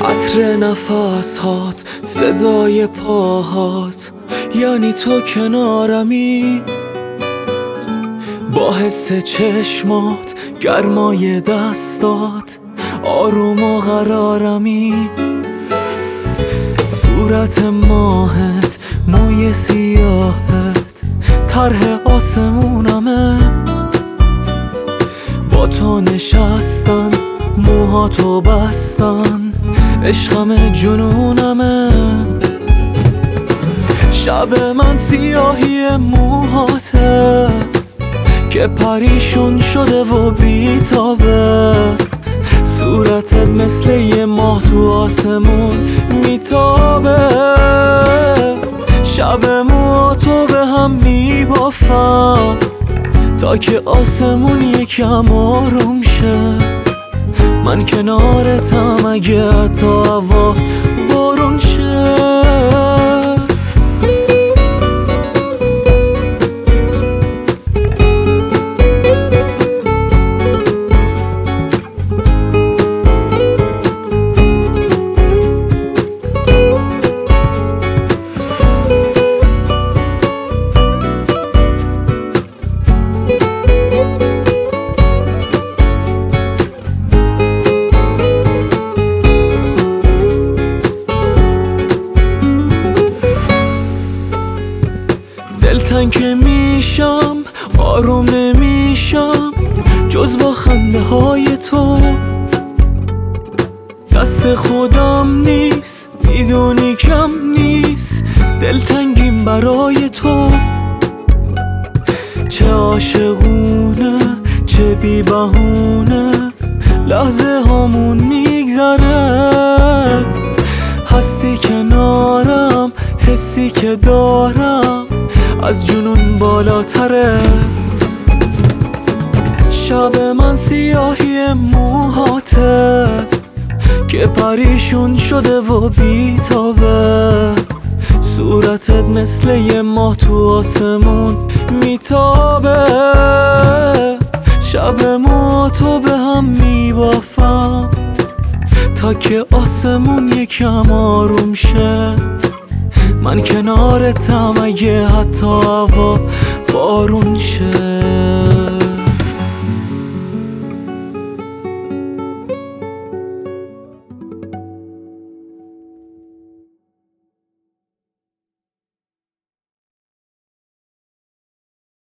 عطر نفس هات، صدای پاهات، یعنی تو کنارمی. با حس چشمات، گرمای دستات، آروم و قرارمی. صورت ماهت، موی سیاهت، طرح آسمونمه. با تو نشستن، موهاتو بستن، عشقم جنونمه. شب من سیاهی موهاته که پریشون شده و بیتابه. صورتت مثل یه ماه تو آسمون میتابه. شب موهاتو به هم میبافم تا که آسمون یکم آروم شه. من کنارتم اگه حتی هوا بارون شه. دلتنگ که میشم، آروم نمیشم جز با خنده های تو. دست خودم نیست، میدونی کم نیست دلتنگیم برای تو. چه عاشقونه، چه بی بهونه لحظه هامون میگذره. هستی کنارم، حسی که دارم از جنون بالاتره. شب من سیاهی موهاته که پریشون شده و بیتابه. صورتت مثل یه ماه تو آسمون میتابه. شب موهاتو به هم میبافم تا که آسمون یکم آروم شه. من کنارتم اگه حتی هوا بارون شه.